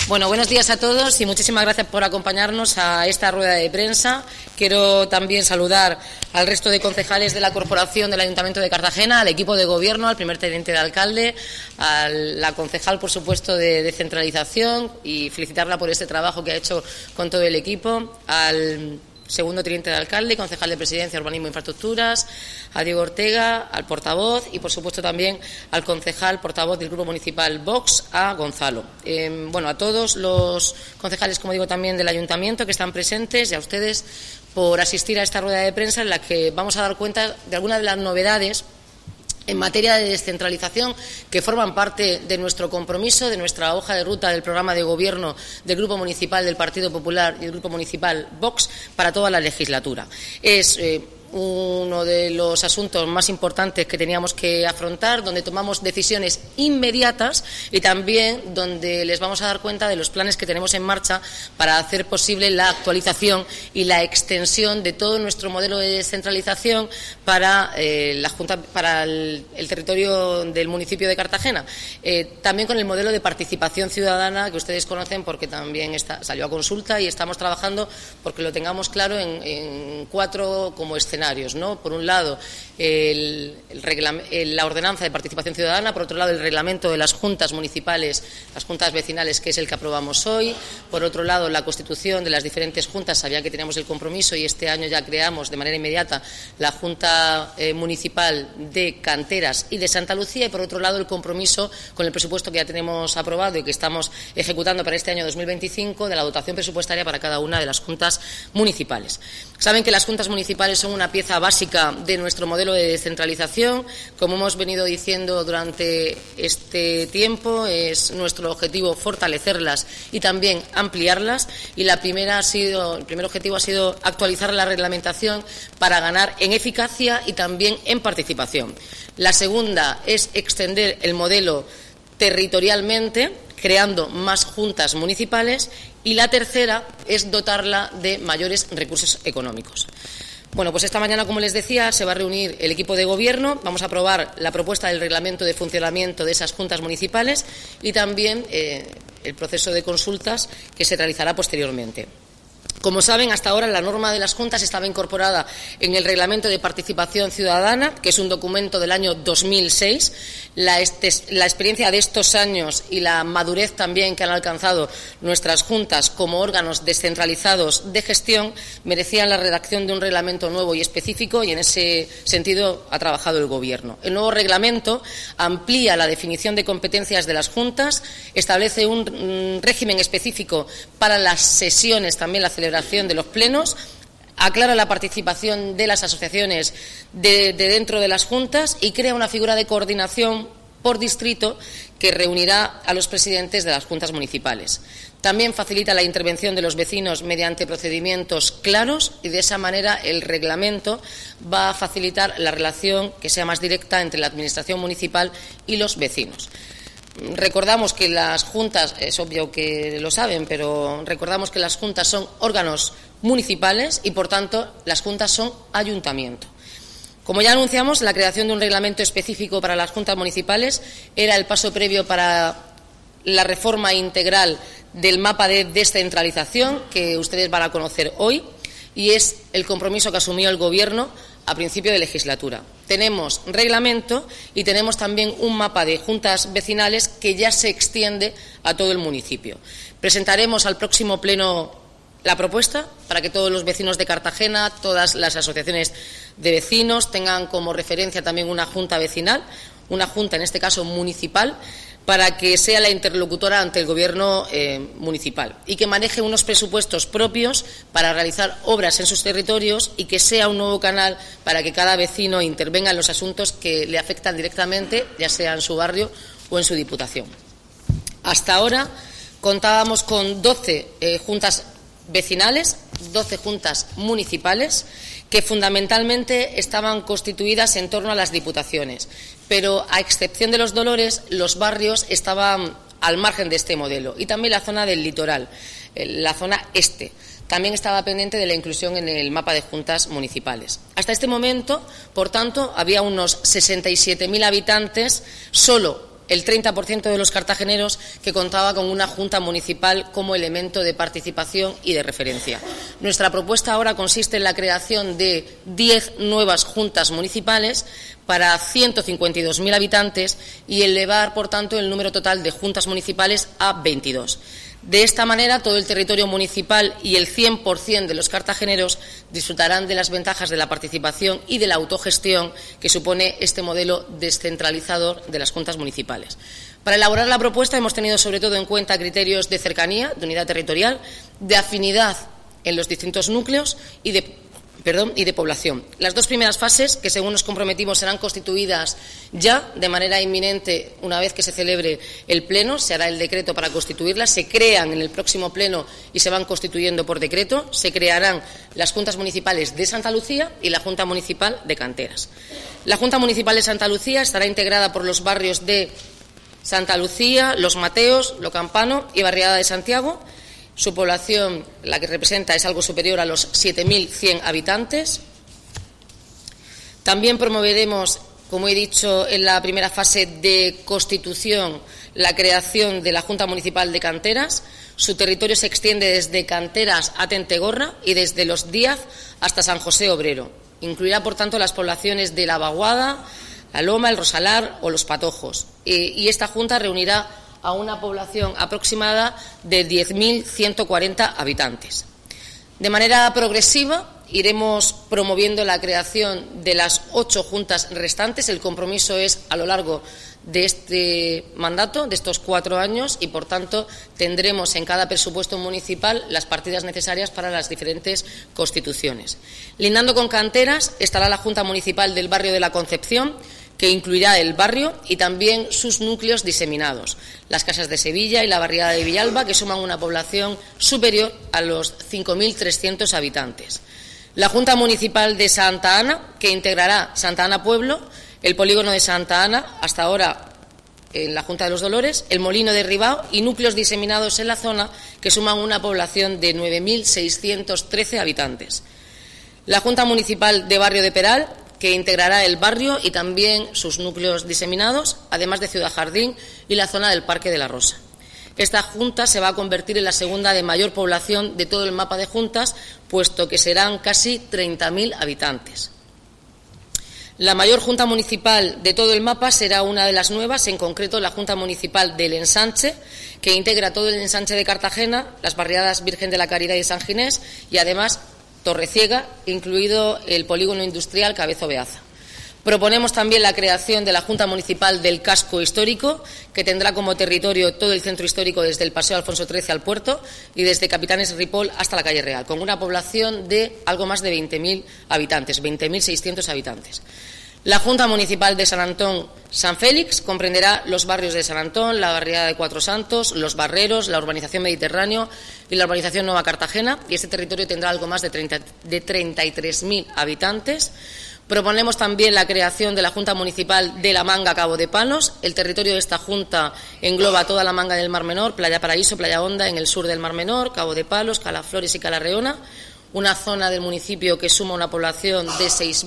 Bueno, buenos días a todos y muchísimas gracias por acompañarnos a esta rueda de prensa. Quiero también saludar al resto de concejales de la Corporación del Ayuntamiento de Cartagena, al equipo de Gobierno, al primer teniente de alcalde, a la concejal, por supuesto, de descentralización, y felicitarla por este trabajo que ha hecho con todo el equipo, al segundo teniente de alcalde, concejal de Presidencia, Urbanismo e Infraestructuras, a Diego Ortega, al portavoz y, por supuesto, también al concejal portavoz del Grupo Municipal Vox, a Gonzalo. A todos los concejales, como digo, también del Ayuntamiento que están presentes, y a ustedes por asistir a esta rueda de prensa en la que vamos a dar cuenta de algunas de las novedades en materia de descentralización que forman parte de nuestro compromiso, de nuestra hoja de ruta del programa de gobierno del Grupo Municipal del Partido Popular y del Grupo Municipal Vox para toda la legislatura. Es uno de los asuntos más importantes que teníamos que afrontar, donde tomamos decisiones inmediatas y también donde les vamos a dar cuenta de los planes que tenemos en marcha para hacer posible la actualización y la extensión de todo nuestro modelo de descentralización para la Junta, para el territorio del municipio de Cartagena. También con el modelo de participación ciudadana que ustedes conocen porque también salió a consulta y estamos trabajando porque lo tengamos claro en 4 como escenarios. ¿No? Por un lado, la ordenanza de participación ciudadana, por otro lado, el reglamento de las juntas municipales, las juntas vecinales, que es el que aprobamos hoy, por otro lado, la constitución de las diferentes juntas. Sabía que teníamos el compromiso y este año ya creamos de manera inmediata la Junta Municipal de Canteras y de Santa Lucía, y por otro lado, el compromiso con el presupuesto que ya tenemos aprobado y que estamos ejecutando para este año 2025 de la dotación presupuestaria para cada una de las juntas municipales. Saben que las juntas municipales son una pieza básica de nuestro modelo de descentralización. Como hemos venido diciendo durante este tiempo, es nuestro objetivo fortalecerlas y también ampliarlas. Y el primer objetivo ha sido actualizar la reglamentación para ganar en eficacia y también en participación. La segunda es extender el modelo territorialmente, creando más juntas municipales, y la tercera es dotarla de mayores recursos económicos. Bueno, pues esta mañana, como les decía, se va a reunir el equipo de gobierno, vamos a aprobar la propuesta del reglamento de funcionamiento de esas juntas municipales y también el proceso de consultas que se realizará posteriormente. Como saben, hasta ahora la norma de las juntas estaba incorporada en el Reglamento de Participación Ciudadana, que es un documento del año 2006. La experiencia de estos años y la madurez también que han alcanzado nuestras juntas como órganos descentralizados de gestión merecían la redacción de un reglamento nuevo y específico, y en ese sentido ha trabajado el Gobierno. El nuevo reglamento amplía la definición de competencias de las juntas, establece un régimen específico para las sesiones, también la celebración de los plenos, aclara la participación de las asociaciones de dentro de las juntas y crea una figura de coordinación por distrito que reunirá a los presidentes de las juntas municipales. También facilita la intervención de los vecinos mediante procedimientos claros y de esa manera el reglamento va a facilitar la relación que sea más directa entre la administración municipal y los vecinos. Recordamos que las juntas, es obvio que lo saben, pero recordamos que las juntas son órganos municipales y, por tanto, las juntas son ayuntamiento. Como ya anunciamos, la creación de un reglamento específico para las juntas municipales era el paso previo para la reforma integral del mapa de descentralización que ustedes van a conocer hoy, y es el compromiso que asumió el Gobierno a principio de legislatura. Tenemos reglamento y tenemos también un mapa de juntas vecinales que ya se extiende a todo el municipio. Presentaremos al próximo pleno la propuesta para que todos los vecinos de Cartagena, todas las asociaciones de vecinos tengan como referencia también una junta vecinal, una junta en este caso municipal, para que sea la interlocutora ante el Gobierno municipal y que maneje unos presupuestos propios para realizar obras en sus territorios y que sea un nuevo canal para que cada vecino intervenga en los asuntos que le afectan directamente, ya sea en su barrio o en su diputación. Hasta ahora contábamos con 12 juntas vecinales, 12 juntas municipales, que fundamentalmente estaban constituidas en torno a las diputaciones, pero a excepción de Los Dolores, los barrios estaban al margen de este modelo, y también la zona del litoral, la zona este, también estaba pendiente de la inclusión en el mapa de juntas municipales. Hasta este momento, por tanto, había unos 67.000 habitantes solo el 30% de los cartageneros que contaba con una junta municipal como elemento de participación y de referencia. Nuestra propuesta ahora consiste en la creación de 10 nuevas juntas municipales para 152.000 habitantes y elevar, por tanto, el número total de juntas municipales a 22. De esta manera, todo el territorio municipal y el 100% de los cartageneros disfrutarán de las ventajas de la participación y de la autogestión que supone este modelo descentralizador de las juntas municipales. Para elaborar la propuesta hemos tenido sobre todo en cuenta criterios de cercanía, de unidad territorial, de afinidad en los distintos núcleos y de población. Las dos primeras fases, que según nos comprometimos serán constituidas ya de manera inminente una vez que se celebre el Pleno, se hará el decreto para constituirlas, se crean en el próximo Pleno y se van constituyendo por decreto, se crearán las juntas municipales de Santa Lucía y la Junta Municipal de Canteras. La Junta Municipal de Santa Lucía estará integrada por los barrios de Santa Lucía, Los Mateos, Lo Campano y Barriada de Santiago. Su población, la que representa, es algo superior a los 7.100 habitantes. También promoveremos, como he dicho en la primera fase de constitución, la creación de la Junta Municipal de Canteras. Su territorio se extiende desde Canteras a Tentegorra y desde Los Díaz hasta San José Obrero. Incluirá, por tanto, las poblaciones de La Vaguada, La Loma, El Rosalar o Los Patojos. Y esta Junta reunirá a una población aproximada de 10.140 habitantes. De manera progresiva iremos promoviendo la creación de las 8 juntas restantes. El compromiso es a lo largo de este mandato, de estos 4 años, y, por tanto, tendremos en cada presupuesto municipal las partidas necesarias para las diferentes constituciones. Lindando con Canteras estará la Junta Municipal del barrio de la Concepción, que incluirá el barrio y también sus núcleos diseminados, las Casas de Sevilla y la barriada de Villalba, que suman una población superior a los 5.300 habitantes. La Junta Municipal de Santa Ana, que integrará Santa Ana Pueblo, el polígono de Santa Ana, hasta ahora en la Junta de los Dolores, el Molino de Ribao y núcleos diseminados en la zona, que suman una población de 9.613 habitantes. La Junta Municipal de Barrio de Peral, que integrará el barrio y también sus núcleos diseminados, además de Ciudad Jardín y la zona del Parque de la Rosa. Esta junta se va a convertir en la segunda de mayor población de todo el mapa de juntas, puesto que serán casi 30.000 habitantes. La mayor junta municipal de todo el mapa será una de las nuevas, en concreto la Junta Municipal del Ensanche, que integra todo el ensanche de Cartagena, las barriadas Virgen de la Caridad y San Ginés y, además, Torreciega, incluido el polígono industrial Cabezo Beaza. Proponemos también la creación de la Junta Municipal del Casco Histórico, que tendrá como territorio todo el centro histórico desde el Paseo Alfonso XIII al puerto y desde Capitanes Ripoll hasta la calle Real, con una población de algo más de 20.000 habitantes, 20.600 habitantes. La Junta Municipal de San Antón San Félix comprenderá los barrios de San Antón, la barriada de Cuatro Santos, Los Barreros, la urbanización Mediterráneo y la urbanización Nueva Cartagena, y este territorio tendrá algo más de 33.000 habitantes. Proponemos también la creación de la Junta Municipal de La Manga Cabo de Palos. El territorio de esta Junta engloba toda la Manga del Mar Menor, Playa Paraíso, Playa Honda en el sur del Mar Menor, Cabo de Palos, Calaflores y Calarreona, una zona del municipio que suma una población de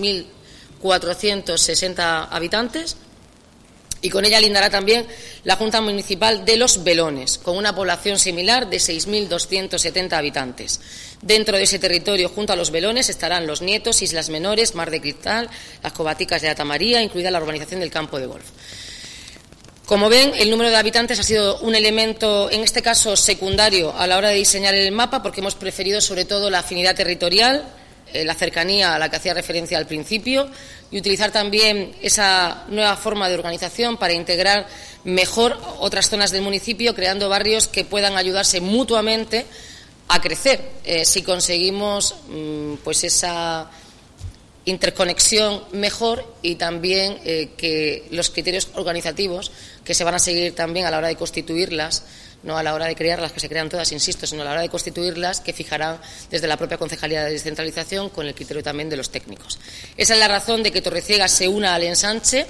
6.460 habitantes, y con ella lindará también la Junta Municipal de Los Belones, con una población similar de 6.270 habitantes. Dentro de ese territorio, junto a Los Belones, estarán Los Nietos, Islas Menores, Mar de Cristal, las Cobaticas de Atamaría, incluida la urbanización del Campo de Golf. Como ven, el número de habitantes ha sido un elemento, en este caso, secundario a la hora de diseñar el mapa, porque hemos preferido sobre todo la afinidad territorial, la cercanía a la que hacía referencia al principio, y utilizar también esa nueva forma de organización para integrar mejor otras zonas del municipio, creando barrios que puedan ayudarse mutuamente a crecer. Si conseguimos pues esa interconexión mejor, y también que los criterios organizativos que se van a seguir también a la hora de constituirlas, no a la hora de crearlas, que se crean todas, insisto, sino a la hora de constituirlas, que fijarán desde la propia Concejalía de Descentralización, con el criterio también de los técnicos. Esa es la razón de que Torreciega se una al ensanche,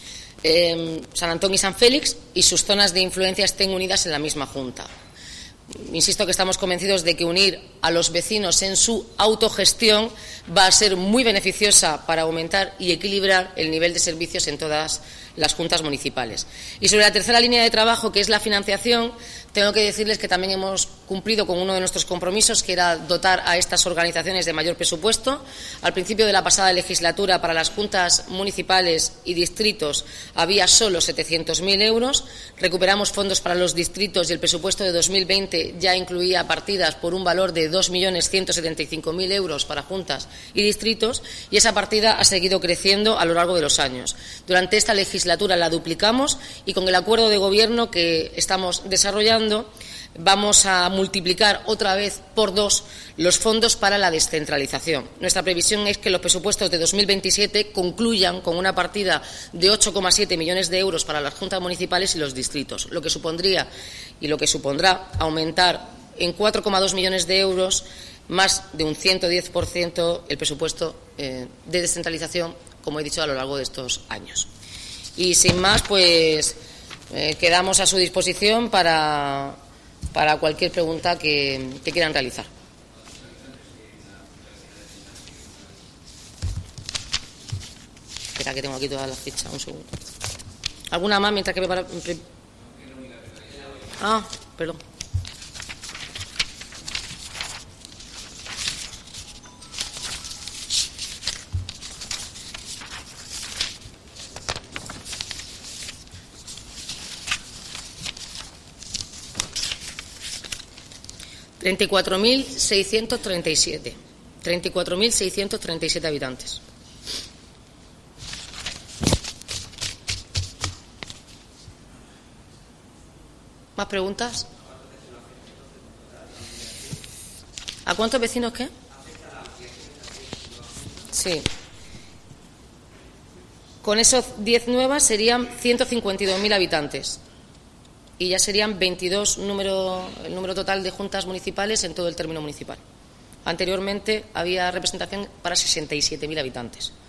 San Antón y San Félix, y sus zonas de influencia estén unidas en la misma Junta. Insisto que estamos convencidos de que unir a los vecinos en su autogestión va a ser muy beneficiosa para aumentar y equilibrar el nivel de servicios en todas las juntas municipales. Y sobre la tercera línea de trabajo, que es la financiación, tengo que decirles que también hemos cumplido con uno de nuestros compromisos, que era dotar a estas organizaciones de mayor presupuesto. Al principio de la pasada legislatura, para las juntas municipales y distritos había solo 700.000 euros. Recuperamos fondos para los distritos y el presupuesto de 2020 ya incluía partidas por un valor de 2.175.000 euros para juntas y distritos, y esa partida ha seguido creciendo a lo largo de los años. Durante esta legislatura la duplicamos y con el acuerdo de Gobierno que estamos desarrollando vamos a multiplicar otra vez por 2 los fondos para la descentralización. Nuestra previsión es que los presupuestos de 2027 concluyan con una partida de 8,7 millones de euros para las juntas municipales y los distritos, lo que supondría y lo que supondrá aumentar en 4,2 millones de euros, más de un 110% el presupuesto de descentralización, como he dicho, a lo largo de estos años. Y sin más, pues quedamos a su disposición para cualquier pregunta que quieran realizar. Espera, que tengo aquí todas las fichas, un segundo. ¿Alguna más mientras que prepara? Ah, perdón. $34.637 habitantes. ¿Más preguntas? ¿A cuántos vecinos qué? Sí. Con esos 10 nuevas serían 152.000 habitantes. Y ya serían 22 el número total de juntas municipales en todo el término municipal. Anteriormente había representación para 67.000 habitantes.